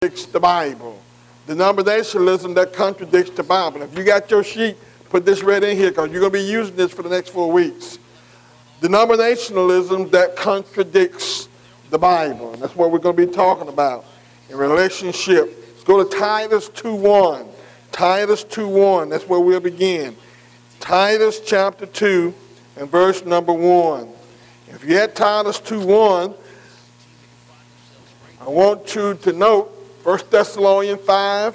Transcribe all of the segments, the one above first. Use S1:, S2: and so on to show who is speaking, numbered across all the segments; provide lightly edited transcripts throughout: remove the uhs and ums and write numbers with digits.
S1: contradicts the Bible. Denominationalism that contradicts the Bible. If you got your sheet, put this right in here because you're going to be using this for the next 4 weeks. Denominationalism that contradicts the Bible. And that's what we're going to be talking about in relationship. Let's go to Titus 2:1. Titus 2:1. That's where we'll begin. Titus chapter 2 and verse number 1. If you had Titus 2:1, I want you to note 1 Thessalonians 5.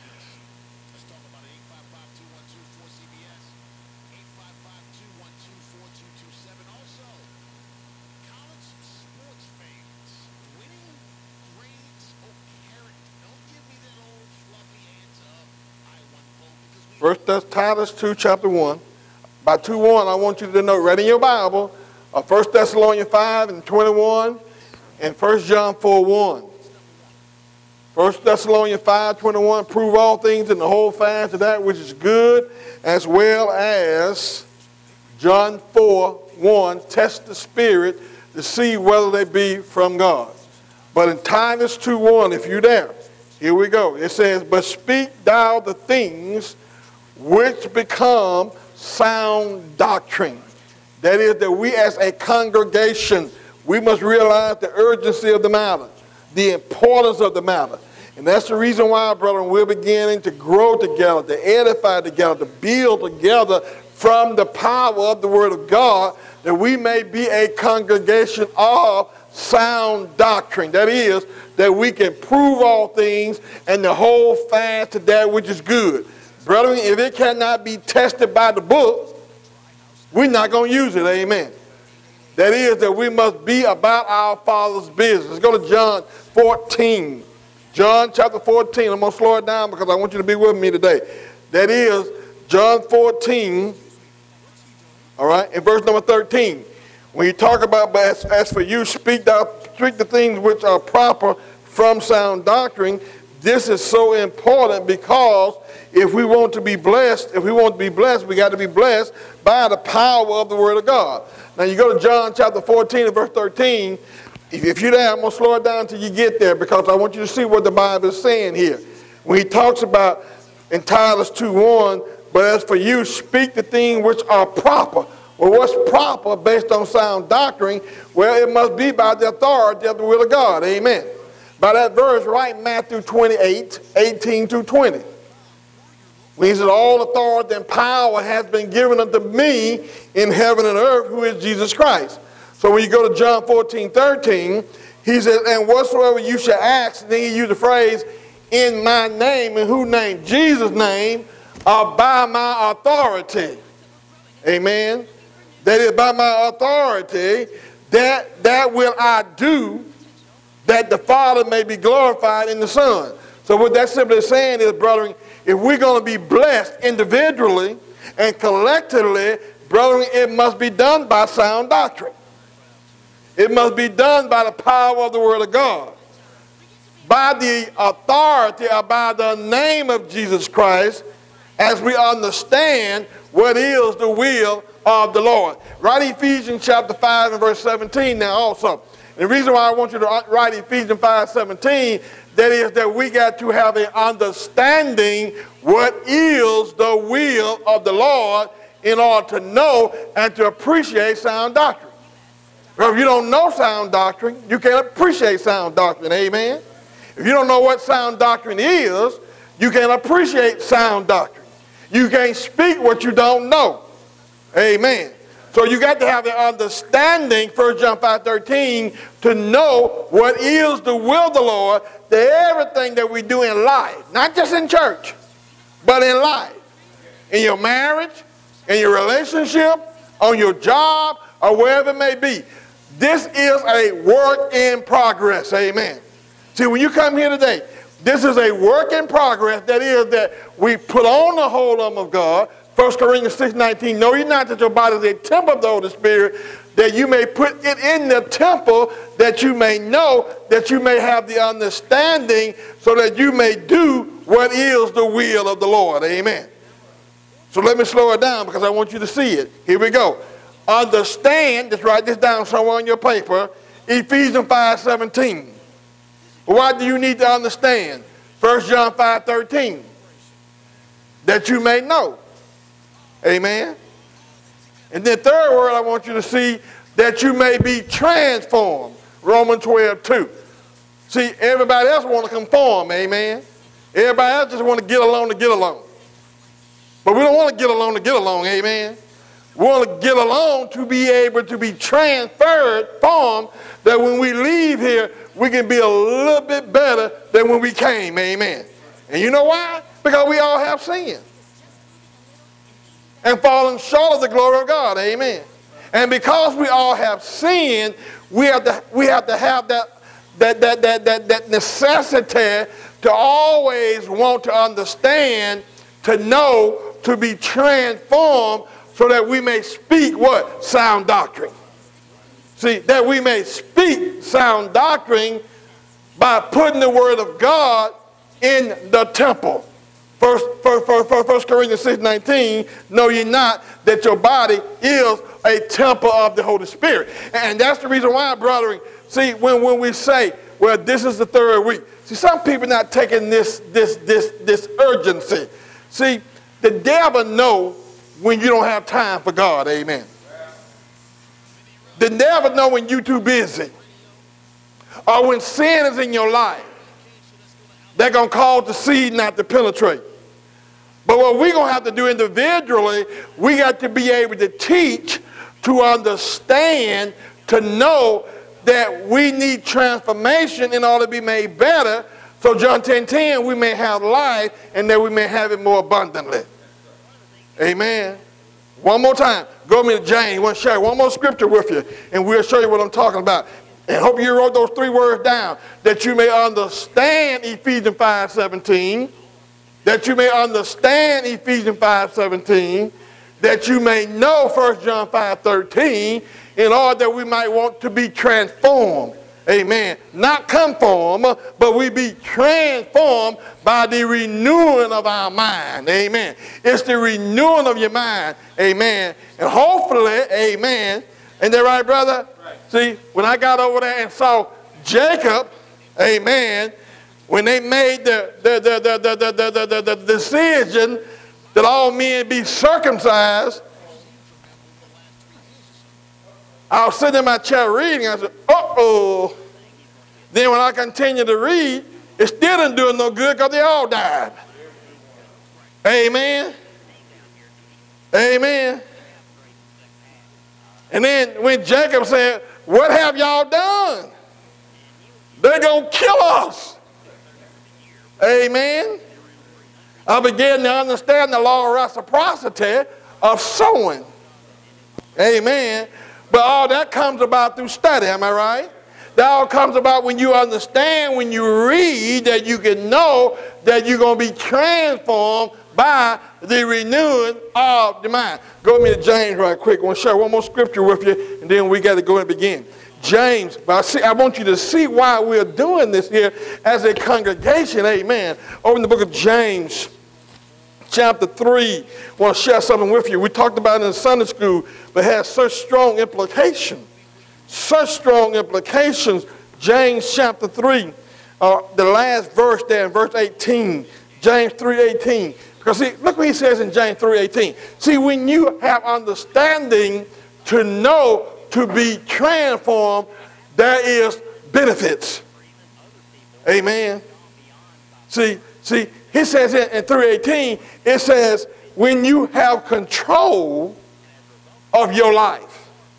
S1: Titus 2, chapter 1. By 2:1, I want you to note right in your Bible, 1 Thessalonians 5 and 21 and 1 John 4:1. 1 Thessalonians 5:21, prove all things in the whole fast of that which is good, as well as John 4:1, test the spirit to see whether they be from God. But in Titus 2:1, if you're there, here we go. It says, but speak thou the things which become sound doctrine. That is, that we as a congregation, we must realize the urgency of the matter, the importance of the matter. And that's the reason why, brethren, we're beginning to grow together, to edify together, to build together from the power of the Word of God, that we may be a congregation of sound doctrine. That is, that we can prove all things and to hold fast to that which is good. Brethren, if it cannot be tested by the book, we're not going to use it, amen. That is, that we must be about our Father's business. Let's go to John 14. John chapter 14. I'm going to slow it down because I want you to be with me today. That is, John 14, all right, in verse number 13. When you talk about, but as for you, speak the things which are proper from sound doctrine. This is so important because if we want to be blessed, we got to be blessed by the power of the Word of God. Now you go to John chapter 14 and verse 13. If you're there, I'm going to slow it down until you get there because I want you to see what the Bible is saying here. When he talks about in Titus 2:1, but as for you, speak the things which are proper. Well, what's proper based on sound doctrine? Well, it must be by the authority of the will of God. Amen. By that verse, right, Matthew 28, 18 through 20. When he says, all authority and power has been given unto me in heaven and earth, who is Jesus Christ. So when you go to John 14, 13, he says, and whatsoever you shall ask, then he used the phrase, in my name. In whose name? Jesus' name, by my authority. Amen. That is, by my authority, that will I do, that the Father may be glorified in the Son. So what that's simply saying is, brethren, if we're going to be blessed individually and collectively, brethren, it must be done by sound doctrine. It must be done by the power of the Word of God. By the authority or by the name of Jesus Christ, as we understand what is the will of the Lord. Write Ephesians chapter 5 and verse 17 now also. And the reason why I want you to write Ephesians 5:17, that is that we got to have an understanding what is the will of the Lord in order to know and to appreciate sound doctrine. Well, if you don't know sound doctrine, you can't appreciate sound doctrine, amen? If you don't know what sound doctrine is, you can't appreciate sound doctrine. You can't speak what you don't know, amen? So you got to have an understanding, 1 John 5:13, to know what is the will of the Lord, that everything that we do in life, not just in church, but in life, in your marriage, in your relationship, on your job, or wherever it may be. This is a work in progress, amen. See, when you come here today, this is a work in progress. That is that we put on the whole armor of God. 1 Corinthians 6:19, know ye not that your body is a temple of the Holy Spirit, that you may put it in the temple, that you may know, that you may have the understanding, so that you may do what is the will of the Lord. Amen. So let me slow it down because I want you to see it. Here we go. Understand, just write this down somewhere on your paper, Ephesians 5:17. But what do you need to understand? 1 John 5:13. That you may know. Amen. And then third word I want you to see, that you may be transformed. Romans 12:2. See, everybody else want to conform, amen. Everybody else just want to get along to get along. But we don't want to get along to get along, amen. We want to get along to be able to be transferred, formed, that when we leave here, we can be a little bit better than when we came, amen. And you know why? Because we all have sinned and fallen short of the glory of God, amen. And because we all have sinned, we have to have that necessity to always want to understand, to know, to be transformed, so that we may speak what? Sound doctrine. See, that we may speak sound doctrine by putting the word of God in the temple. First Corinthians 6:19, know ye not that your body is a temple of the Holy Spirit. And that's the reason why, brethren, see, when we say, well, this is the third week. See, some people not taking this urgency. See, the devil know when you don't have time for God, amen. The devil know when you're too busy, or when sin is in your life. They're going to cause the seed not to penetrate. But what we're going to have to do individually, we got to be able to teach, to understand, to know that we need transformation in order to be made better. So John 10:10, we may have life and that we may have it more abundantly. Amen. One more time. Go with me to James. I want to share one more scripture with you, and we'll show you what I'm talking about. And hope you wrote those 3 words down, that you may understand Ephesians 5:17, that you may understand Ephesians 5:17, that you may know 1 John 5:13, in order that we might want to be transformed. Amen. Not conform, but we be transformed by the renewing of our mind. Amen. It's the renewing of your mind. Amen. And hopefully, amen. Ain't that right, brother? Right. See, when I got over there and saw Jacob, amen, when they made the decision that all men be circumcised, I was sitting in my chair reading. I said, uh-oh. Then when I continued to read, it still didn't do no good because they all died. Amen. Amen. And then when Jacob said, what have y'all done? They're going to kill us. Amen. I began to understand the law of reciprocity of sowing. Amen. But all that comes about through study, am I right? That all comes about when you understand, when you read, that you can know that you're going to be transformed by the renewing of the mind. Go with me to James right quick. I want to share one more scripture with you, and then we got to go and begin. James, but I want you to see why we're doing this here as a congregation, amen. Over in the book of James, chapter 3, I want to share something with you. We talked about it in Sunday school, but it has such strong implications. Such strong implications. James chapter 3, the last verse there in verse 18. James 3:18. Because see, look what he says in James 3:18. See, when you have understanding to know, to be transformed, there is benefits. Amen. See, he says in 3:18, it says, when you have control of your life.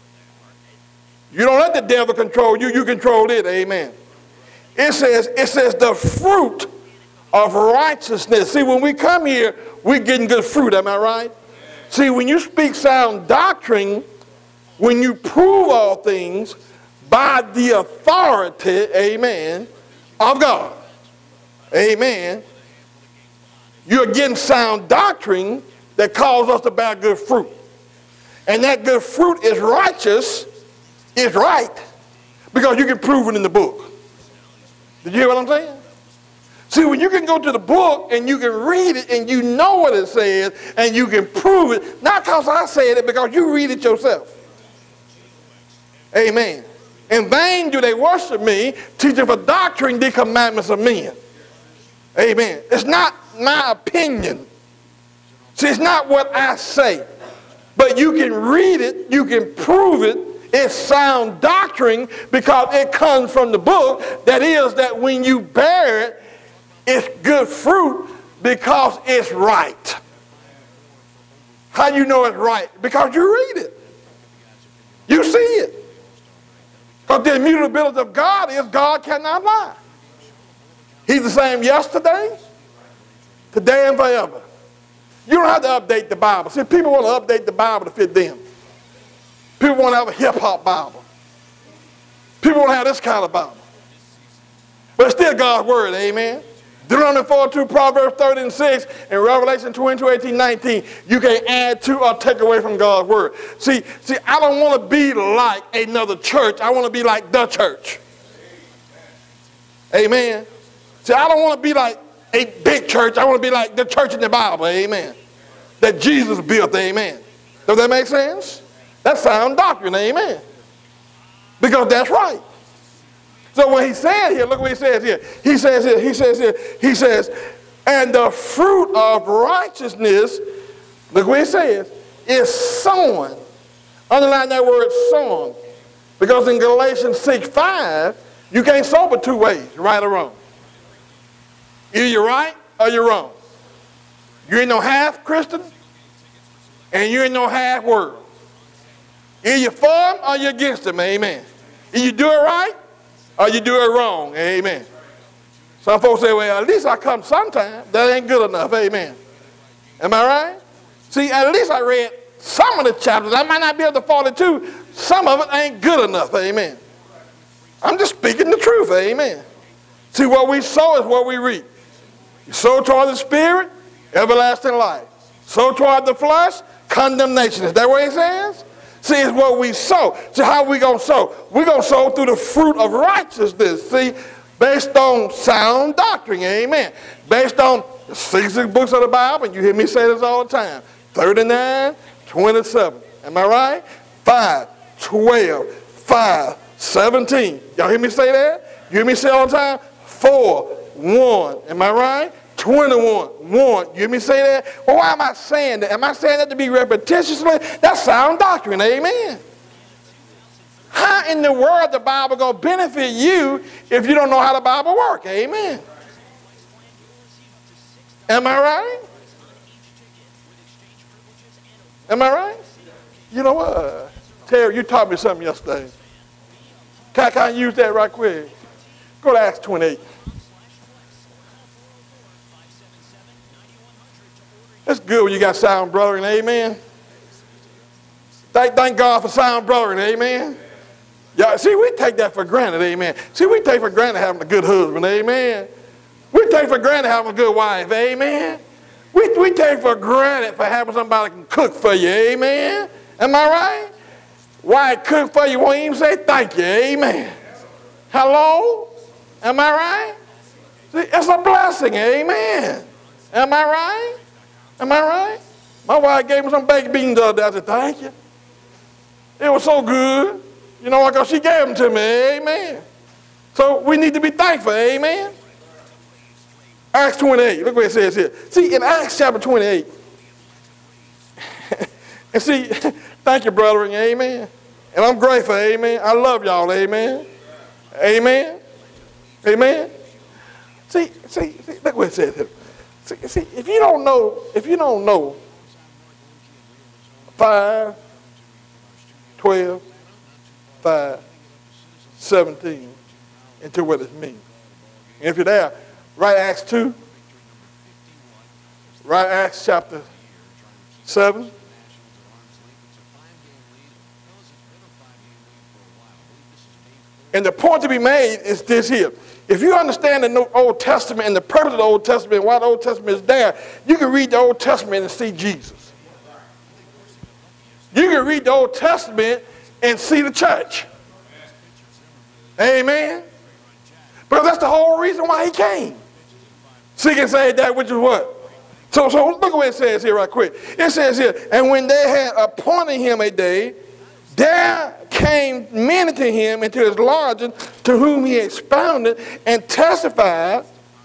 S1: You don't let the devil control you, you control it, amen. It says the fruit of righteousness. See, when we come here, we're getting good fruit, am I right? See, when you speak sound doctrine, when you prove all things by the authority, amen, of God, amen, you're getting sound doctrine that calls us to bear good fruit. And that good fruit is righteous, is right, because you can prove it in the book. Did you hear what I'm saying? See, when you can go to the book and you can read it and you know what it says and you can prove it, not because I said it, because you read it yourself. Amen. In vain do they worship me, teaching for doctrine the commandments of men. Amen. It's not my opinion. See, it's not what I say. But you can read it, you can prove it. It's sound doctrine because it comes from the book. That is, that when you bear it, it's good fruit because it's right. How do you know it's right? Because you read it. You see it. Because the immutability of God is God cannot lie. He's the same yesterday, today, and forever. You don't have to update the Bible. See, people want to update the Bible to fit them. People want to have a hip-hop Bible. People want to have this kind of Bible. But it's still God's word, amen? Deuteronomy 4:2, Proverbs 30:6, and Revelation 22:18-19. You can't add to or take away from God's word. See, I don't want to be like another church. I want to be like the church. Amen. See, I don't want to be like a big church. I want to be like the church in the Bible, amen, that Jesus built, amen. Does that make sense? That's sound doctrine, amen, because that's right. So when he said here, look what he says here. He says, and the fruit of righteousness, look what he says, is sown. Underline that word sown, because in Galatians 6:5, you can't sow but two ways, right or wrong. Either you're right or you're wrong. You ain't no half Christian, and you ain't no half world. Either you're for him or you're against him, amen. Either you do it right or you do it wrong, amen. Some folks say, well, at least I come sometime. That ain't good enough, amen. Am I right? See, at least I read some of the chapters. I might not be able to 42. Some of it ain't good enough, amen. I'm just speaking the truth, amen. See, what we sow is what we reap. You sow toward the spirit, everlasting life. Sow toward the flesh, condemnation. Is that what he says? See, it's what we sow. See, how are we going to sow? We're going to sow through the fruit of righteousness. See, based on sound doctrine, amen. Based on the 66 books of the Bible, and you hear me say this all the time, 39, 27. Am I right? 5, 12, 5, 17. Y'all hear me say that? You hear me say all the time? 4, 1. Am I right? 21, 1. You hear me say that? Well, why am I saying that? Am I saying that to be repetitiously? That's sound doctrine, amen. How in the world the Bible going to benefit you if you don't know how the Bible works? Amen. Am I right? Am I right? You know what? Terry, you taught me something yesterday. Can I use that right quick? Go to Acts 28. That's good when you got sound brethren, amen. Thank God for sound brethren, amen. Yeah, see, we take that for granted, amen. See, we take for granted having a good husband, amen. We take for granted having a good wife, amen. We take for granted for having somebody that can cook for you, amen. Am I right? Why cook for you won't even say thank you, amen. Hello? Am I right? See, it's a blessing, amen. Am I right? Am I right? My wife gave me some baked beans the other day. I said, thank you. It was so good. You know what? Because she gave them to me, amen. So we need to be thankful, amen. Acts 28, look what it says here. See, in Acts chapter 28, and see, thank you, brethren, amen. And I'm grateful, amen. I love y'all, amen. Amen. Amen. See, look what it says here. See, if you don't know 5, 12, 5, 17, into what it means. And if you're there, write Acts 2, write Acts chapter 7. And the point to be made is this here. If you understand the Old Testament and the purpose of the Old Testament and why the Old Testament is there, you can read the Old Testament and see Jesus. You can read the Old Testament and see the church. Amen. Because that's the whole reason why he came. Seek and save that which is what? So look at what it says here right quick. It says here, and when they had appointed him a day, there came came many to him into his lodging, to whom he expounded and testified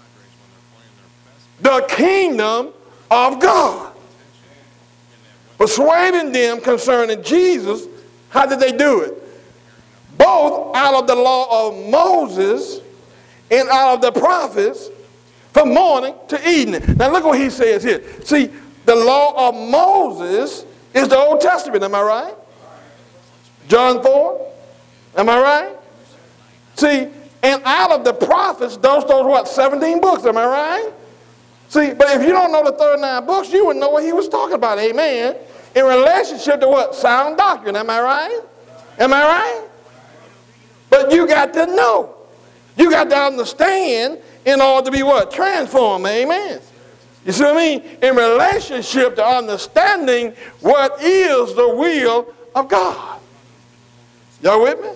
S1: the kingdom of God, persuading them concerning Jesus. How did they do it? Both out of the law of Moses and out of the prophets, from morning to evening. Now look what he says here. See, the law of Moses is the Old Testament, am I right? John 4, am I right? See, and out of the prophets, those what, 17 books, am I right? See, but if you don't know the 39 books, you wouldn't know what he was talking about, amen? In relationship to what? Sound doctrine, am I right? Am I right? But you got to know. You got to understand in order to be what? Transformed, amen? You see what I mean? In relationship to understanding what is the will of God. Y'all with me?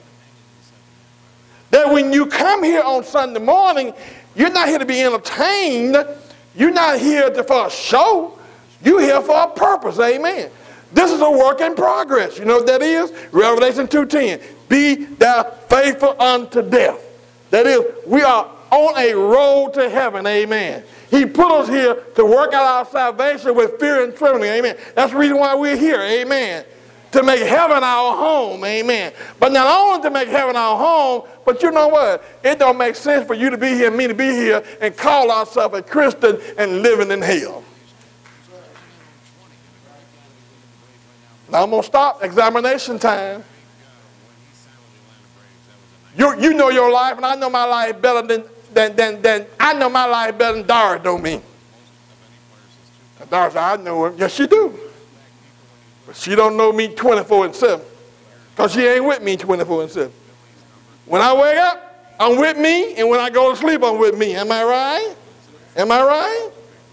S1: That when you come here on Sunday morning, you're not here to be entertained. You're not here for a show. You're here for a purpose, amen? This is a work in progress. You know what that is? Revelation 2:10. Be thou faithful unto death. That is, we are on a road to heaven, amen. He put us here to work out our salvation with fear and trembling, amen. That's the reason why we're here, amen. To make heaven our home, amen. But not only to make heaven our home, but you know what? It don't make sense for you to be here and me to be here and call ourselves a Christian and living in hell. Now I'm going to stop. Examination time. You know your life, and I know my life better than I know my life better than Doris don't mean. Doris, I know her. Yes, she do. But she don't know me 24/7. Because she ain't with me 24/7. When I wake up, I'm with me, and when I go to sleep, I'm with me. Am I right? Am I right?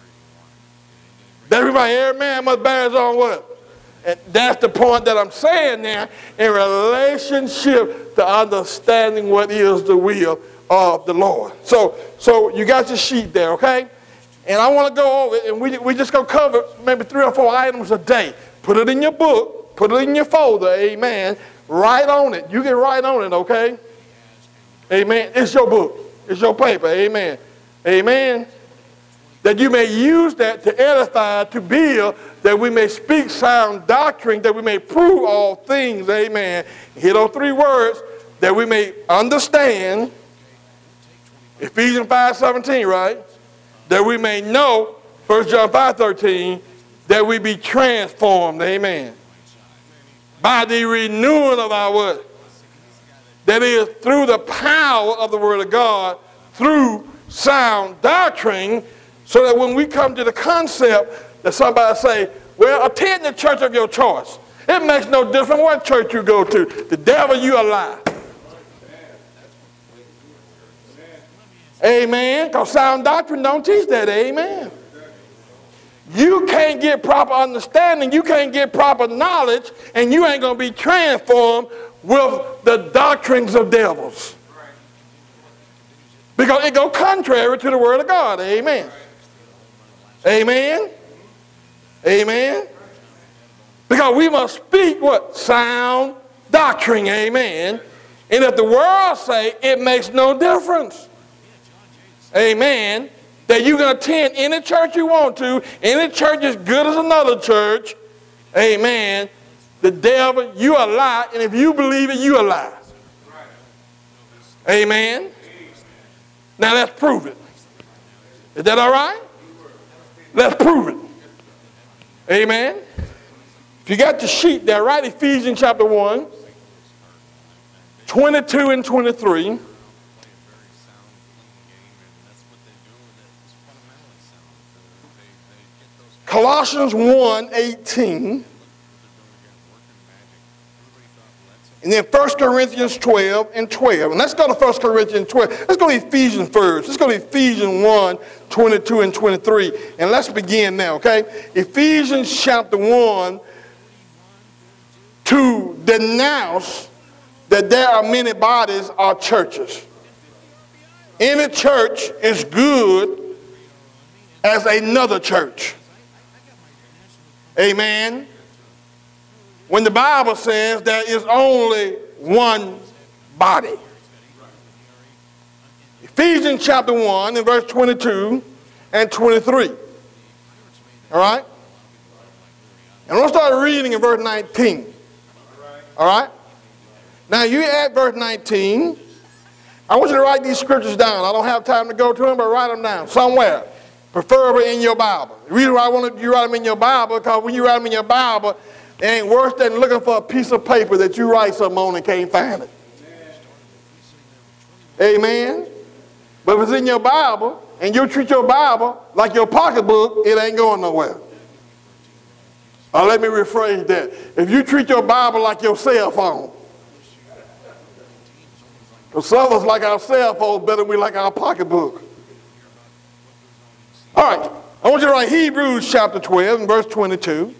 S1: Every man must bear his own what? And that's the point that I'm saying there in relationship to understanding what is the will of the Lord. So you got your sheet there, okay? And I want to go over it, and we just going to cover maybe 3 or 4 items a day. Put it in your book. Put it in your folder, amen. Write on it. You can write on it, okay? Amen. It's your book. It's your paper, amen. Amen. That you may use that to edify, to build, that we may speak sound doctrine, that we may prove all things, amen. Hit those 3 words, that we may understand, Ephesians 5:17, right? That we may know, 1 John 5:13, that we be transformed, amen. By the renewing of our word. That is, through the power of the word of God, through sound doctrine, so that when we come to the concept that somebody say, well, attend the church of your choice. It makes no difference what church you go to. The devil, you a lie. Amen. Because sound doctrine don't teach that. Amen. You can't get proper understanding. You can't get proper knowledge. And you ain't going to be transformed with the doctrines of devils. Because it goes contrary to the word of God. Amen. Amen. Amen. Because we must speak what? Sound doctrine. Amen. And if the world say it makes no difference. Amen. That you can attend any church you want to. Any church is good as another church. Amen. The devil, you a lie. And if you believe it, you a lie. Amen. Now let's prove it. Is that all right? Let's prove it. Amen. If you got the sheet there, write Ephesians chapter 1, 22 and 23. Colossians 1:18. And then 1 Corinthians 12 and 12. And let's go to 1 Corinthians 12. Let's go to Ephesians first. Let's go to Ephesians 1, 22 and 23. And let's begin now, okay? Ephesians chapter 1, to denounce that there are many bodies or churches. Any church is good as another church. Amen. when the Bible says there is only one body. Ephesians chapter 1 and verse 22 and 23. All right? And we'll start reading in verse 19. All right? Now you at verse 19. I want you to write these scriptures down. I don't have time to go to them, but write them down somewhere, preferably in your Bible. The reason why I want you to write them in your Bible, because when you write them in your Bible, it ain't worse than looking for a piece of paper that you write something on and can't find it. Amen? But if it's in your Bible, and you treat your Bible like your pocketbook, it ain't going nowhere. Or let me rephrase that. If you treat your Bible like your cell phone, because some of us like our cell phones better than we like our pocketbook. All right, I want you to write Hebrews chapter 12 and verse 22.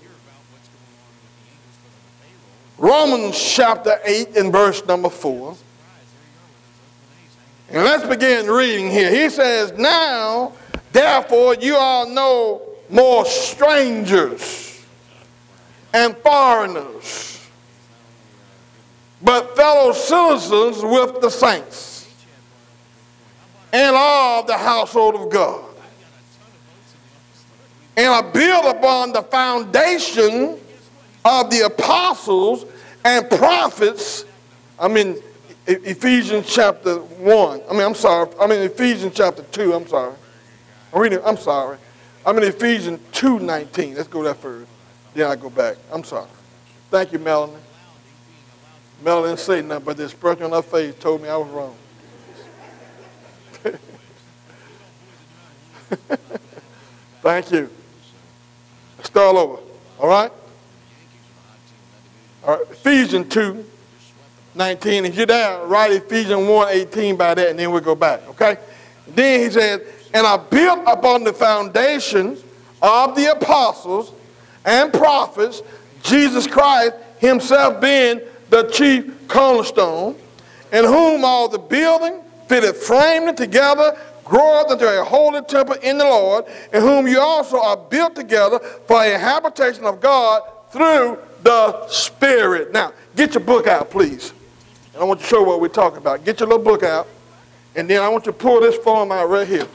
S1: Romans chapter 8 and verse number 4. And let's begin reading here. He says, now, therefore, you are no more strangers and foreigners, but fellow citizens with the saints and all the household of God, and are built upon the foundation of the apostles and prophets. Ephesians chapter 1. Ephesians chapter 2. I'm in Ephesians 2:19. Let's go there first. Then I go back. I'm sorry. Thank you, Melanie. Melanie didn't say nothing, but the expression on her face told me I was wrong. Thank you. Let's start over. All right? All right. Ephesians 2:19. If you're there, write Ephesians 1:18 by that, and then we'll go back. Okay? Then he says, and are built upon the foundation of the apostles and prophets, Jesus Christ himself being the chief cornerstone, in whom all the building fitted framed together groweth into a holy temple in the Lord, in whom you also are built together for a habitation of God through the Spirit. Now, get your book out, please. And I want to show you what we're talking about. Get your little book out, and then I want you to pull this form out right here.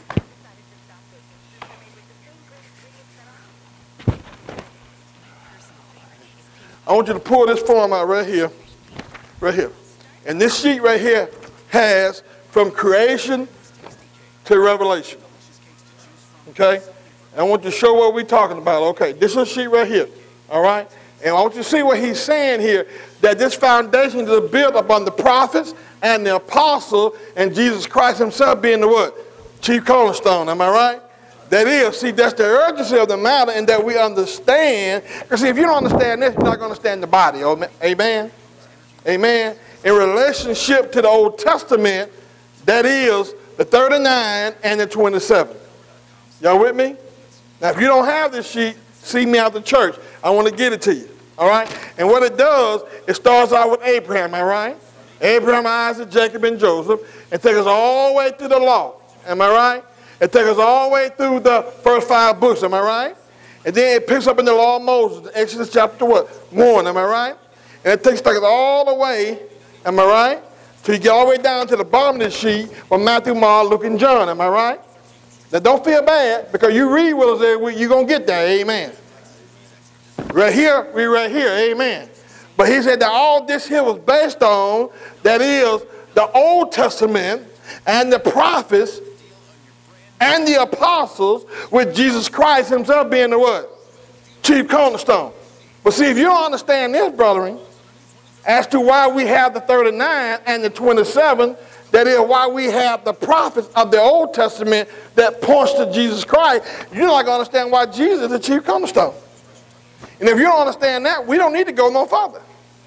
S1: I want you to pull this form out right here. And this sheet right here has from creation to Revelation. Okay? And I want you to show what we're talking about. Okay, this is a sheet right here. All right? And I want you to see what he's saying here, that this foundation is built upon the prophets and the apostles and Jesus Christ himself being the what? Chief cornerstone. Am I right? That is, see, that's the urgency of the matter, and that we understand. Because see, if you don't understand this, you're not going to understand the body. Amen? Amen? In relationship to the Old Testament, that is the 39 and the 27. Y'all with me? Now, if you don't have this sheet, see me after church. I want to get it to you. All right? And what it does, it starts out with Abraham, am I right? Abraham, Isaac, Jacob, and Joseph, and takes us all the way through the law. Am I right? It takes us all the way through the first 5 books, am I right? And then it picks up in the law of Moses, Exodus chapter 1, am I right? And it takes us all the way, am I right? Till you get all the way down to the bottom of the sheet from Matthew, Mark, Luke, and John, am I right? Now don't feel bad, because you read with us every week, you're going to get there, amen. Right here, we right here, amen. But he said that all this here was based on, that is, the Old Testament and the prophets and the apostles, with Jesus Christ himself being the what? Chief cornerstone. But see, if you don't understand this, brethren, as to why we have the 39 and the 27, that is why we have the prophets of the Old Testament that points to Jesus Christ, you're not going to understand why Jesus is the chief cornerstone. And if you don't understand that, we don't need to go no further.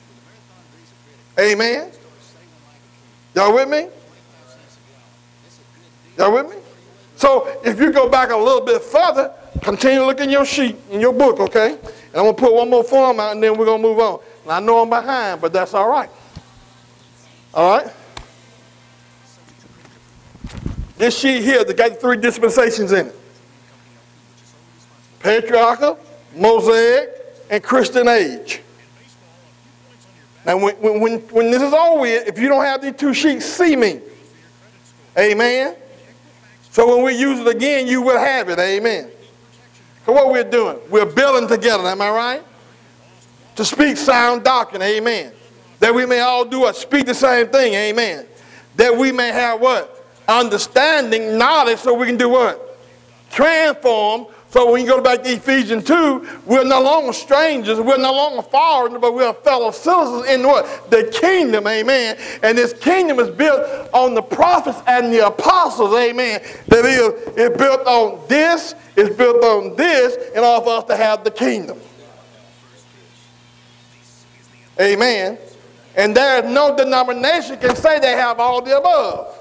S1: Amen? Y'all with me? Y'all with me? So if you go back a little bit further, continue to look in your sheet, in your book, okay? And I'm going to put one more form out, and then we're going to move on. And I know I'm behind, but that's all right. All right? This sheet here, they got 3 dispensations in it. Patriarchal, Mosaic, and Christian age. And when this is over with, if you don't have these two sheets, see me. Amen. So when we use it again, you will have it. Amen. So what we're doing, we're building together. Am I right? To speak sound doctrine. Amen. That we may all do what? Speak the same thing. Amen. That we may have what? Understanding, knowledge, so we can do what? Transform. So when you go back to Ephesians 2, we're no longer strangers, we're no longer foreigners, but we're fellow citizens in what? The kingdom, amen. And this kingdom is built on the prophets and the apostles, amen. That is, it's built on this, it's built on this, in order for us to have the kingdom. Amen. And there is no denomination can say they have all the above.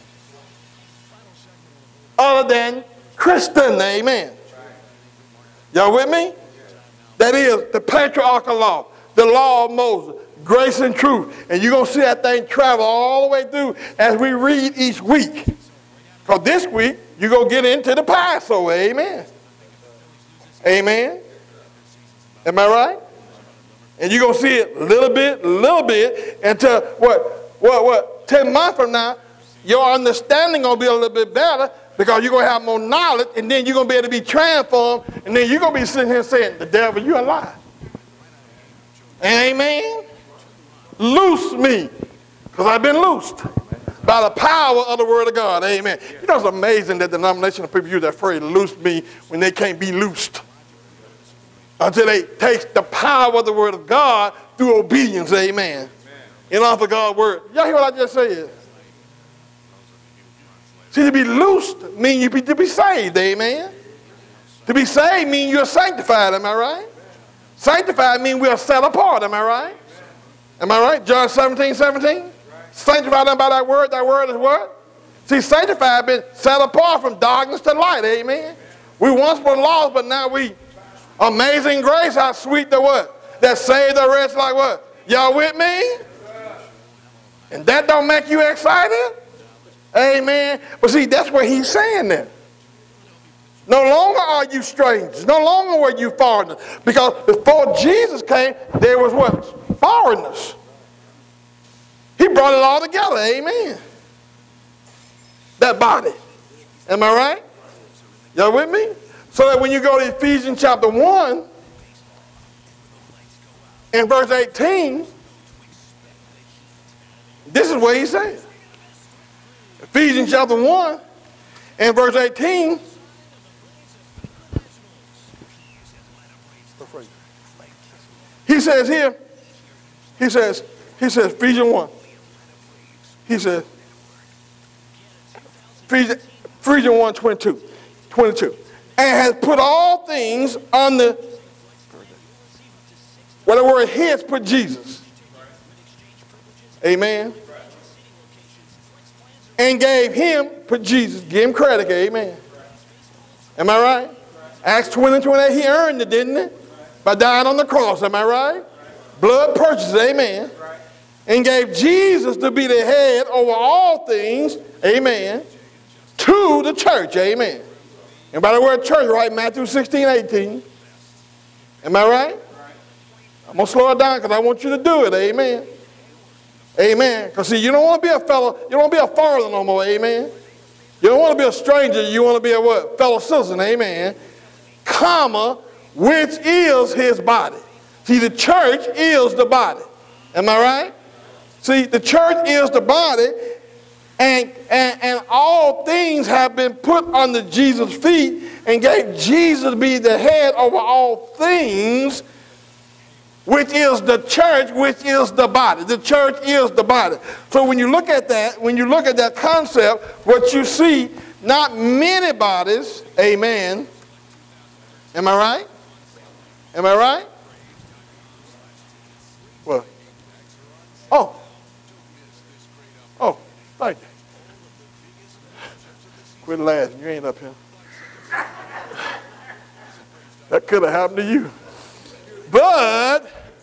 S1: Other than Christian, amen. Y'all with me? That is the patriarchal law, the law of Moses, grace and truth. And you're going to see that thing travel all the way through as we read each week. Because this week, you're going to get into the Passover, amen. Amen. Am I right? And you're going to see it a little bit, until what, 10 months from now, your understanding going to be a little bit better, because you're going to have more knowledge, and then you're going to be able to be transformed, and then you're going to be sitting here saying, the devil, you're alive. Amen? Loose me, because I've been loosed by the power of the word of God. Amen. You know, it's amazing that denominational people use that phrase, loose me, when they can't be loosed. Until they take the power of the word of God through obedience. Amen. In order for God's word. Y'all hear what I just said? See, to be loosed means you to be saved, amen. To be saved means you're sanctified, am I right? Sanctified means we are set apart, am I right? Am I right? John 17:17. Sanctified by that word is what? See, sanctified been set apart from darkness to light, amen. We once were lost, but now we, amazing grace, how sweet the what? That saved the rest like what? Y'all with me? And that don't make you excited? Amen. But see, that's what he's saying there. No longer are you strangers. No longer were you foreigners. Because before Jesus came, there was what? Foreigners. He brought it all together. Amen. That body. Am I right? Y'all with me? So that when you go to Ephesians chapter 1 and verse 18, this is what he says. Ephesians chapter 1 and verse 18. He says here, he says, Ephesians 1. He says, Ephesians 1, 22. And has put all things under, well, the word his put Jesus. Amen. And gave him, put Jesus, give him credit, amen. Am I right? Acts 20:28, he earned it, didn't he? By dying on the cross, am I right? Blood purchase, amen. And gave Jesus to be the head over all things, amen, to the church, amen. And by the word church, right, Matthew 16:18. Am I right? I'm going to slow it down because I want you to do it, amen. Amen. Because see, you don't want to be a fellow, you don't want to be a foreigner no more, amen. You don't want to be a stranger, you want to be a what? Fellow citizen, amen. Comma, which is his body. See, the church is the body. Am I right? See, the church is the body, and all things have been put under Jesus' feet and gave Jesus to be the head over all things, which is the church, which is the body. The church is the body. So when you look at that concept, what you see, not many bodies, amen. Am I right? Am I right? Well, thank you. Quit laughing, you ain't up here. That could have happened to you. But,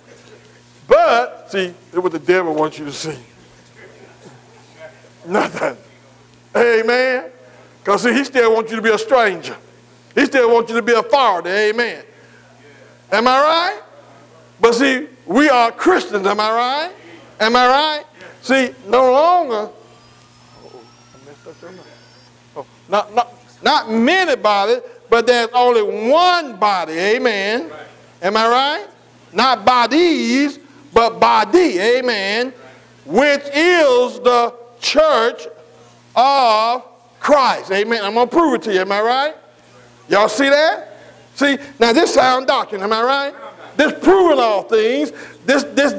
S1: see, it's what the devil wants you to see. Nothing. Amen. Because, see, he still wants you to be a stranger. He still wants you to be a foreigner. Amen. Am I right? But see, we are Christians, am I right? Am I right? See, no longer, not many bodies, but there's only one body, amen. Am I right? Not bodies, but body, amen, which is the church of Christ, amen. I'm going to prove it to you, am I right? Y'all see that? See, now this sound doctrine, am I right? This proving all things, this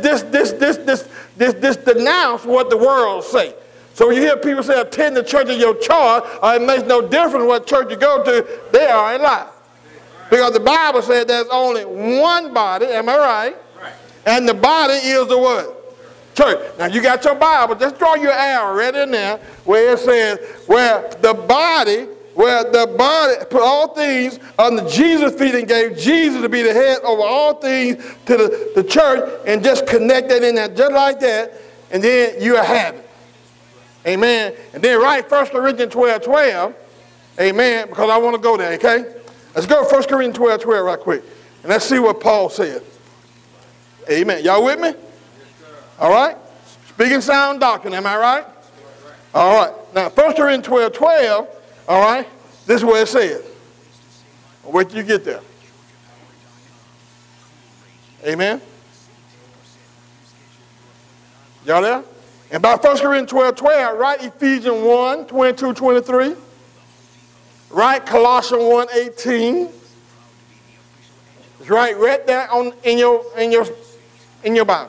S1: denounce what the world say. So when you hear people say attend the church of your choice, it makes no difference what church you go to, they are a lie. Because the Bible said there's only one body, am I right? And the body is the what? Church. Now you got your Bible, just draw your arrow right in there where it says, where the body put all things under Jesus' feet and gave Jesus to be the head over all things to the church, and just connect that in there just like that, and then you have it. Amen. And then write 1 Corinthians 12:12. Amen. Because I want to go there, okay? Let's go 1 Corinthians 12:12 right quick. And let's see what Paul said. Amen. Y'all with me? All right? Speaking sound doctrine, am I right? All right. Now, 1 Corinthians 12:12, all right? This is what it says. Wait till you get there. Amen? Y'all there? And by 1 Corinthians 12:12, write Ephesians 1:22-23. Write Colossians 1:18. It's right there in your Bible.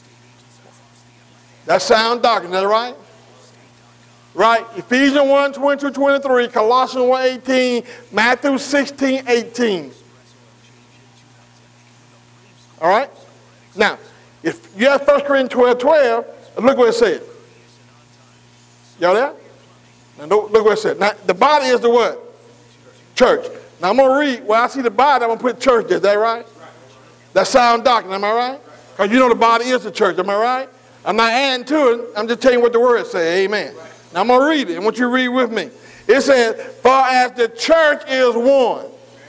S1: That sound doctrine, is that right? Right, Ephesians 1:22-23, Colossians 1:18, Matthew 16:18. All right? Now, if you have 1 Corinthians 12:12, look what it said. Y'all there? Now look what it said. Now, the body is the what? Church. Now I'm going to read. Where I see the body, I'm going to put church there. Is that right? That's sound doctrine, am I right? Because you know the body is the church, am I right? I'm not adding to it. I'm just telling you what the word says. Amen. Now I'm going to read it. I want you to read with me. It says, for as the church is one,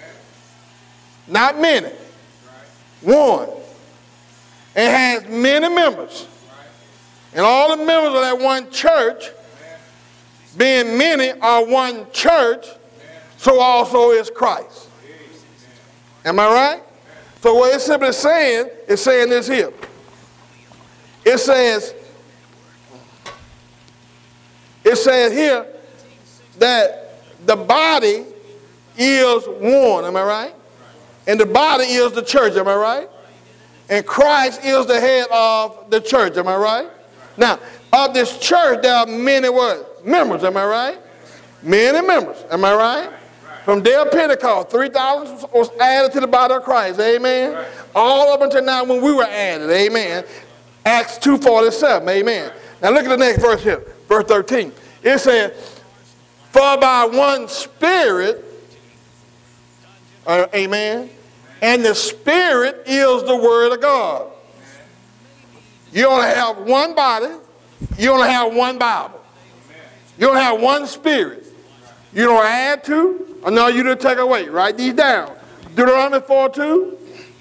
S1: not many, one, and has many members, and all the members of that one church, being many, are one church, so also is Christ. Am I right? So what it's simply saying, it's saying this here. It says here that the body is one, am I right? And the body is the church, am I right? And Christ is the head of the church, am I right? Now, of this church, there are many what? Members, am I right? Many members, am I right? From day of Pentecost, 3,000 was added to the body of Christ, amen? All up until now when we were added, amen? Acts 2:47, amen? Now look at the next verse here, verse 13. It says, for by one Spirit, amen, and the Spirit is the Word of God. You only have one body. You only have one Bible. You only have one Spirit. You don't add to, or no, you don't take away. Write these down. Deuteronomy 4:2,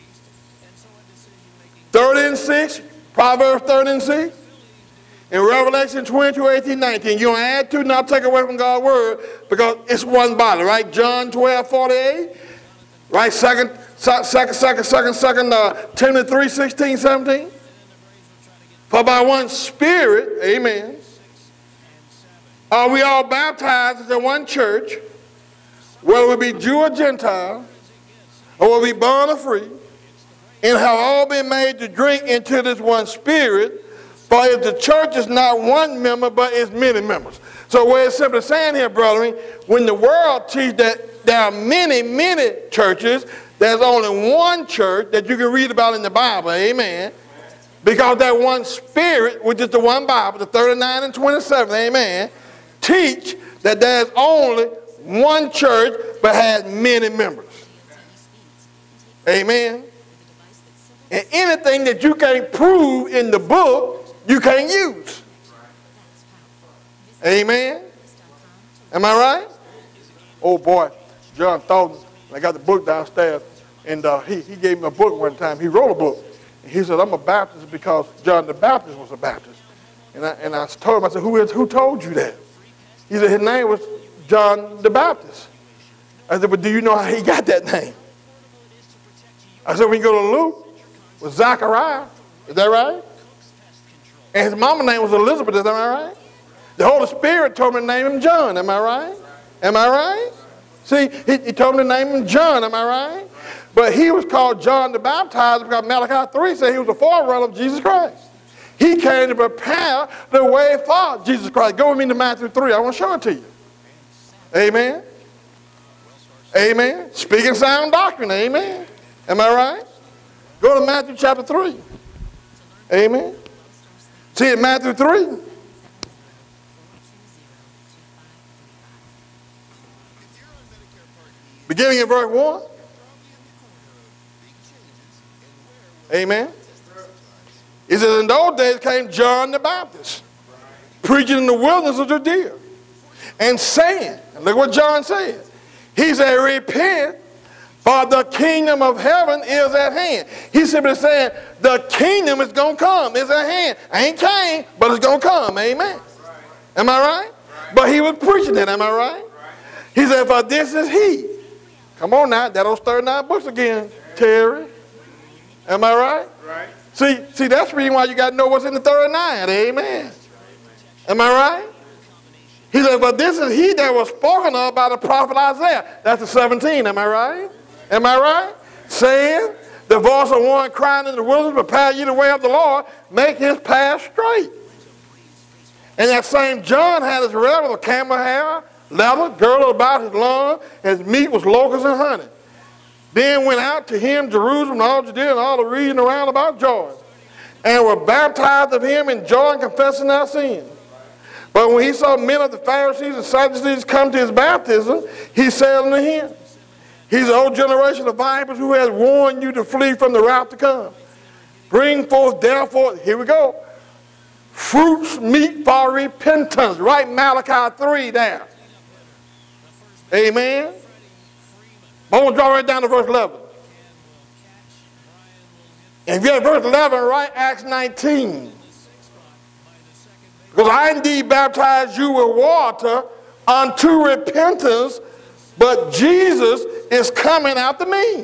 S1: 30:6, Proverbs 30:6, and Revelation 22:18-19. You don't add to, not take away from God's word, because it's one body, right? John 12:48, right? Second Timothy 3:16-17. For by one Spirit, amen, are we all baptized into one church, whether we be Jew or Gentile, or whether we be born or free, and have all been made to drink into this one Spirit. For if the church is not one member, but is many members. So what it's simply saying here, brethren, when the world teaches that there are many, many churches, there's only one church that you can read about in the Bible, amen. Because that one Spirit, which is the one Bible, the 39 and 27, amen, teach that there's only one church but has many members. Amen. And anything that you can't prove in the book, you can't use. Amen. Am I right? Oh boy, John Thornton, I got the book downstairs, and he gave me a book one time. He wrote a book. He said, I'm a Baptist because John the Baptist was a Baptist. And I told him, I said, who told you that? He said, his name was John the Baptist. I said, but do you know how he got that name? I said, when you go to Luke, with Zachariah, is that right? And his mama's name was Elizabeth, is that right? The Holy Spirit told me to name him John, am I right? Am I right? See, he told me to name him John, am I right? But he was called John the Baptizer because Malachi 3 said he was the forerunner of Jesus Christ. He came to prepare the way for Jesus Christ. Go with me to Matthew 3. I want to show it to you. Amen. Amen. Speaking sound doctrine. Amen. Am I right? Go to Matthew chapter 3. Amen. See in Matthew 3. Beginning in verse 1. Amen. He says, in those days came John the Baptist, preaching in the wilderness of Judea, and saying, and look what John said. He said, repent, for the kingdom of heaven is at hand. He simply saying, the kingdom is going to come. It's at hand. Ain't came, but it's going to come. Amen. Am I right? But he was preaching it. Am I right? He said, for this is he. Come on now. That those 39 books again, Terry. Am I right? Right. See, that's the reason why you got to know what's in the 39. Amen. Am I right? He said, but this is he that was spoken of by the prophet Isaiah. That's the 17. Am I right? Am I right? Saying, the voice of one crying in the wilderness, prepare ye the way of the Lord, make his path straight. And that same John had his robe of camel hair, leather, girdle about his loins, and his meat was locusts and honey. Then went out to him Jerusalem, all Judea, and all the region around about Jordan, and were baptized of him in Jordan, confessing their sins. But when he saw men of the Pharisees and Sadducees come to his baptism, he said unto him, he's the old generation of vipers who has warned you to flee from the wrath to come. Bring forth therefore, here we go, fruits meet for repentance. Write Malachi 3 down. Amen. I'm going to draw right down to verse 11. And if you have verse 11, write Acts 19. Because I indeed baptize you with water unto repentance, but Jesus is coming after me.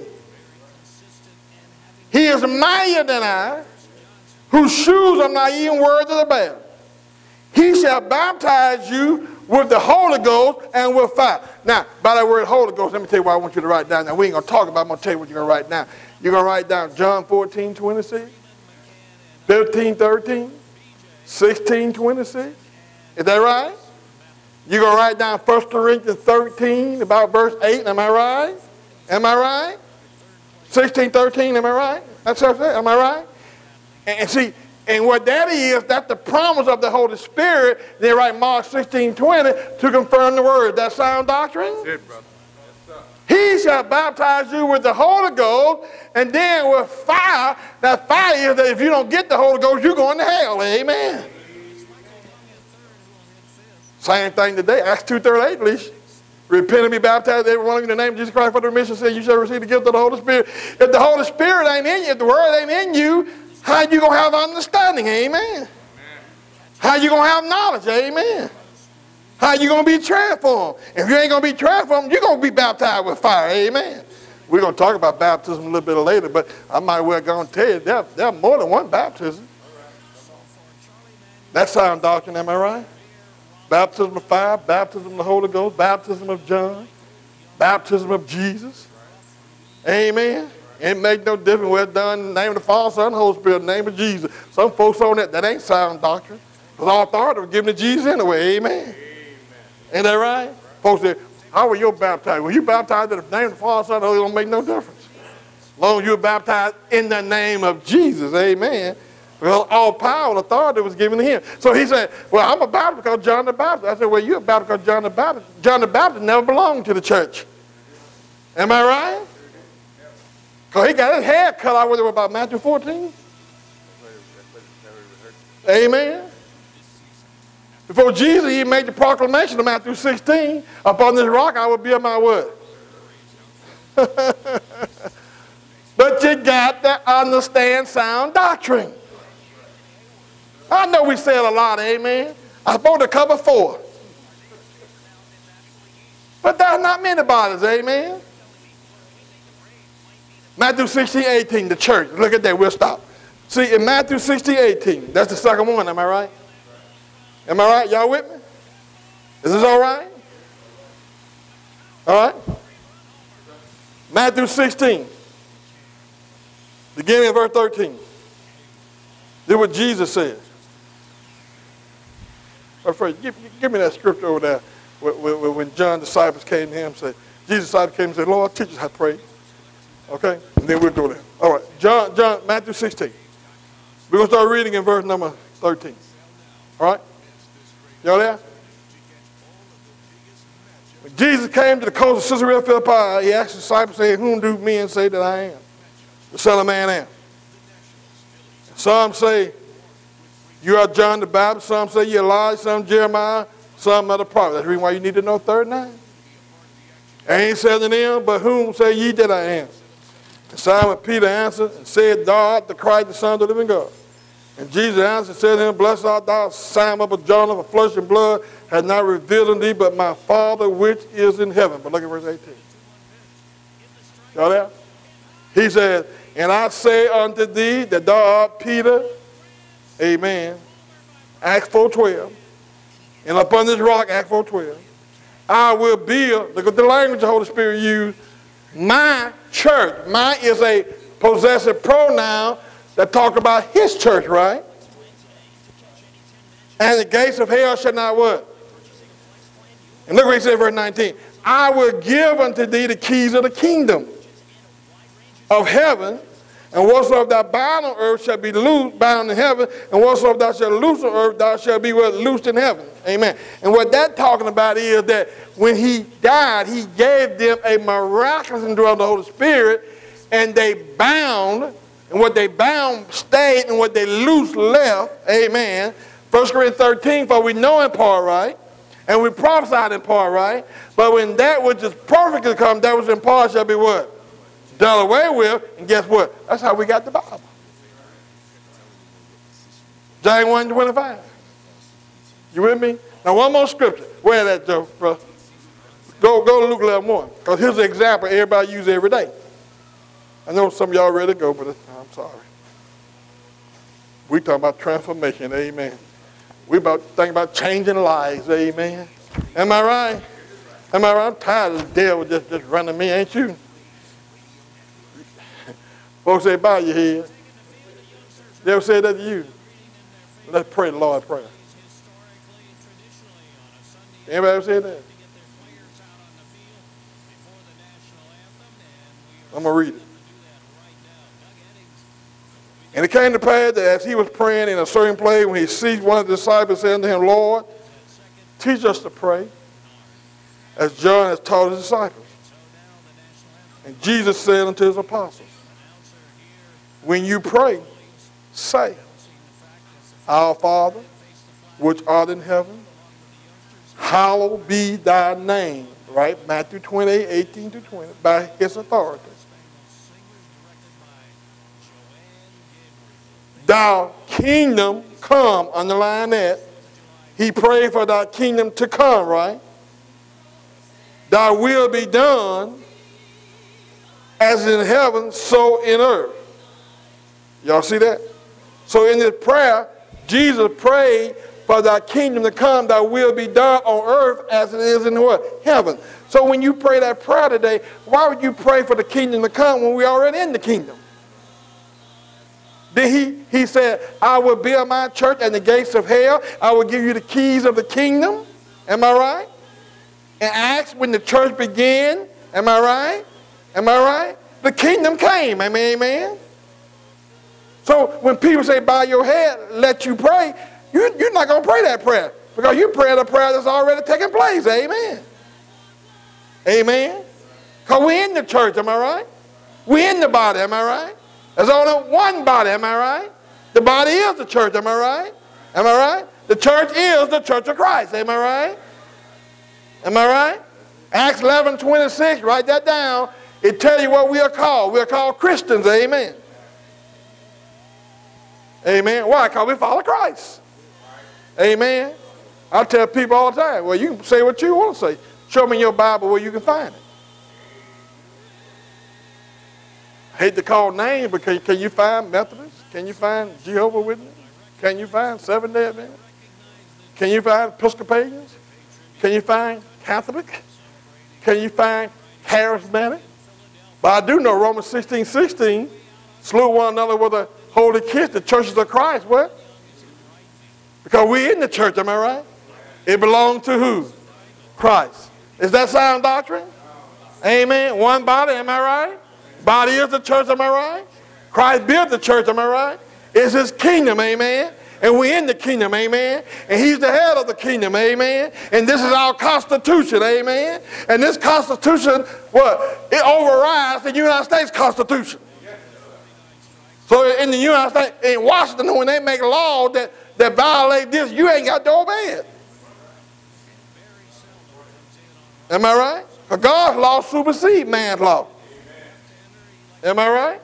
S1: He is mightier than I, whose shoes I'm not even worthy to bear. He shall baptize you with the Holy Ghost and with fire. Now, by that word Holy Ghost, let me tell you what I want you to write down. Now, we ain't going to talk about it. I'm going to tell you what you're going to write down. You're going to write down John 14:26, 15:13, 16:26. Is that right? You're going to write down 1 Corinthians 13, about verse 8. Am I right? Am I right? 16:13, am I right? That's what I said. Am I right? And see, and what that is, that's the promise of the Holy Spirit. They write Mark 16:20 to confirm the word. That sound doctrine? That's it, brother. He shall baptize you with the Holy Ghost and then with fire. That fire is that if you don't get the Holy Ghost, you're going to hell. Amen. Same thing today. Acts 2:38 at least. Repent and be baptized, every one of you, in the name of Jesus Christ for the remission of sin. You shall receive the gift of the Holy Spirit. If the Holy Spirit ain't in you, if the word ain't in you, how you going to have understanding? Amen. How you going to have knowledge? Amen. How you going to be transformed? If you ain't going to be transformed, you're going to be baptized with fire. Amen. We're going to talk about baptism a little bit later, but I might well go and tell you there are more than one baptism. That sound doctrine, am I right? Baptism of fire, baptism of the Holy Ghost, baptism of John, baptism of Jesus. Amen. It makes no difference whether it's done in the name of the Father, Son, and Holy Spirit, in the name of Jesus. Some folks on that ain't sound doctrine. Because all authority was given to Jesus anyway. Amen. Ain't that right? Folks say, how were you baptized? Well, you baptized in the name of the Father, Son, and Holy Spirit, it don't make no difference. As long as you're baptized in the name of Jesus. Amen. Because all power and authority was given to him. So he said, well, I'm a Baptist because John the Baptist. I said, well, you're a Baptist because John the Baptist. John the Baptist never belonged to the church. Am I right? Because he got his hair cut out with it about Matthew 14. Amen. Before Jesus, he made the proclamation of Matthew 16. Upon this rock I will build my what? But today got to understand sound doctrine. I know we said a lot, amen. I'm supposed to cover 4. But that's not many bodies, amen. Matthew 16:18, the church. Look at that, we'll stop. See, in Matthew 16:18, that's the second one, am I right? Am I right? Y'all with me? Is this all right? All right? Matthew 16, beginning of verse 13. This is what Jesus said. Give me that scripture over there when John's disciples came to him and said, Jesus' disciples came and said, Lord, teach us how to pray. Okay? And then we'll go there. All right. Matthew 16. We're going to start reading in verse number 13. All right? Y'all there? When Jesus came to the coast of Caesarea Philippi, he asked his disciples, saying, whom do men say that I am? The Son of Man am. Some say, you are John the Baptist. Some say you're Elijah. Some Jeremiah. Some other prophet. That's the reason why you need to know 39. And he said to them, but whom say ye that I am? And Simon Peter answered and said, thou art the Christ, the Son of the living God. And Jesus answered and said to him, blessed art thou, Simon of Jonah, for flesh and blood hath not revealed unto thee, but my Father which is in heaven. But look at verse 18. Y'all there? He said, and I say unto thee that thou art Peter, amen, Acts 4:12, and upon this rock, Acts 4:12, I will build, look at the language the Holy Spirit used, my church. My is a possessive pronoun that talk about his church, right? And the gates of hell shall not what? And look what he said in verse 19. I will give unto thee the keys of the kingdom of heaven, and whatsoever thou bind on earth shall be loosed, bound in heaven, and whatsoever thou shalt loose on earth, thou shalt be loosed in heaven. Amen. And what that's talking about is that when he died, he gave them a miraculous indwelling of the Holy Spirit, and they bound, and what they bound stayed, and what they loosed left. Amen. 1 Corinthians 13, for we know in part, right? And we prophesied in part, right? But when that which is perfect is come, that which is in part shall be what? Done away with. And guess what? That's how we got the Bible. James 1:25. You with me? Now one more scripture. Where that, Joe, bro? Go to Luke 11:1. Because here's an example everybody uses every day. I know some of y'all ready to go, but I'm sorry. We talking about transformation, amen. We about thinking about changing lives, amen. Am I right? Am I right? I'm tired of the devil just running me, ain't you? Folks say, bow your head. They ever say that to you? Let's pray the Lord's Prayer. Anybody ever say that? I'm going to read it. And it came to pass that as he was praying in a certain place, when he ceased, one of the disciples said unto him, Lord, teach us to pray, as John has taught his disciples. And Jesus said unto his apostles, when you pray, say, Our Father, which art in heaven, hallowed be thy name. Right? Matthew 28:18-20, by his authority. Thy kingdom come, underline that. He prayed for thy kingdom to come, right? Thy will be done as in heaven, so in earth. Y'all see that? So in this prayer, Jesus prayed for thy kingdom to come, thy will be done on earth as it is in what? Heaven. So when you pray that prayer today, why would you pray for the kingdom to come when we're already in the kingdom? Then he said, I will build my church and the gates of hell. I will give you the keys of the kingdom. Am I right? And Acts, when the church began, am I right? Am I right? The kingdom came. Amen, amen. So when people say, bow your head, let you pray, you're not going to pray that prayer. Because you pray the prayer that's already taken place. Amen. Amen. Because we're in the church, am I right? We're in the body, am I right? There's only one body, am I right? The body is the church, am I right? Am I right? The church is the church of Christ, am I right? Am I right? Acts 11:26, write that down. It tells you what we are called. We are called Christians, amen. Amen. Why? Because we follow Christ. Amen. I tell people all the time, well, you can say what you want to say. Show me in your Bible where you can find it. I hate to call names, but can you find Methodists? Can you find Jehovah's Witnesses? Can you find Seventh-day Adventists? Can you find Episcopalians? Can you find Catholic? Can you find Charismatic? But I do know Romans 16:16, slew one another with a holy kiss, the churches of Christ. What? Because we're in the church, am I right? It belongs to who? Christ. Is that sound doctrine? Amen. One body, am I right? Body is the church, am I right? Christ built the church, am I right? It's his kingdom, amen. And we're in the kingdom, amen. And he's the head of the kingdom, amen. And this is our Constitution, amen. And this Constitution, what? It overrides the United States Constitution. So in the United States, in Washington, when they make laws that violate this, you ain't got to obey it. Am I right? Because God's law supersedes man's law. Am I right?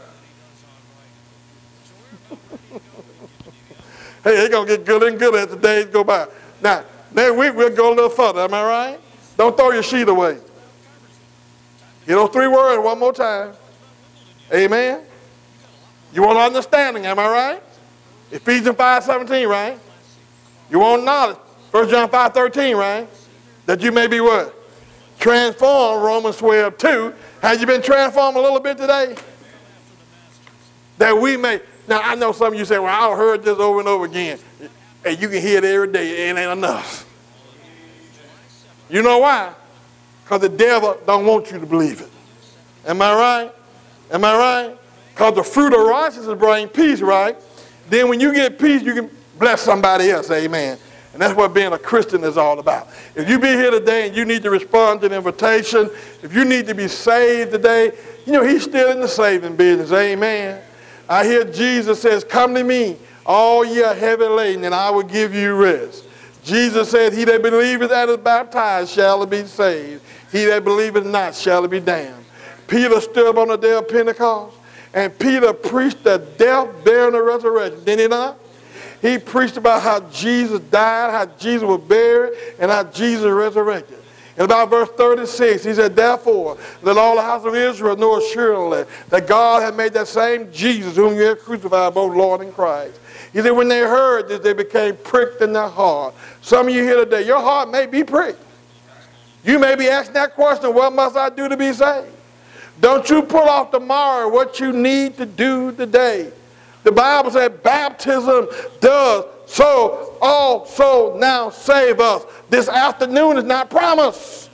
S1: Hey, it's going to get good and good as the days go by. Now, next week we'll go a little further. Am I right? Don't throw your sheet away. Get those 3 words one more time. Amen. You want understanding, am I right? Ephesians 5:17, right? You want knowledge. 1 John 5:13, right? That you may be what? Transformed, Romans 12:2. Have you been transformed a little bit today? That we may. Now, I know some of you say, well, I've heard this over and over again. And you can hear it every day. It ain't enough. You know why? Because the devil don't want you to believe it. Am I right? Am I right? Because the fruit of righteousness brings peace, right? Then when you get peace, you can bless somebody else. Amen. And that's what being a Christian is all about. If you be here today and you need to respond to the invitation, if you need to be saved today, you know, he's still in the saving business. Amen. I hear Jesus says, come to me, all ye are heavy laden, and I will give you rest. Jesus said, he that believeth and is baptized shall be saved. He that believeth not shall be damned. Peter stood up on the day of Pentecost, and Peter preached the death, burial, and the resurrection. Did he not? He preached about how Jesus died, how Jesus was buried, and how Jesus resurrected. In about verse 36, he said, therefore, let all the house of Israel know assuredly that God had made that same Jesus whom you have crucified, both Lord and Christ. He said, when they heard this, they became pricked in their heart. Some of you here today, your heart may be pricked. You may be asking that question, what must I do to be saved? Don't you put off tomorrow what you need to do today. The Bible said baptism does so also now save us. This afternoon is not promised.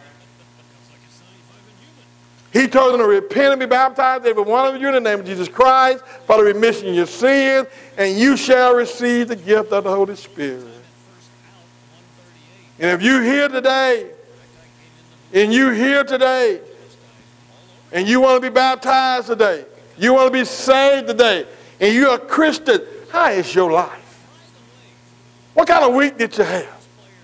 S1: He told them to repent and be baptized, every one of you, in the name of Jesus Christ, for the remission of your sins, and you shall receive the gift of the Holy Spirit. And if you're here today, and you want to be baptized today, you want to be saved today, and you're a Christian, how is your life? What kind of week did you have?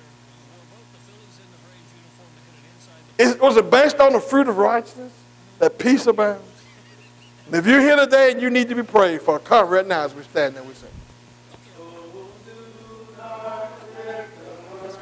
S1: Was it based on the fruit of righteousness? That peace abounds? And if you're here today and you need to be prayed for, come right now as we stand there and we sing.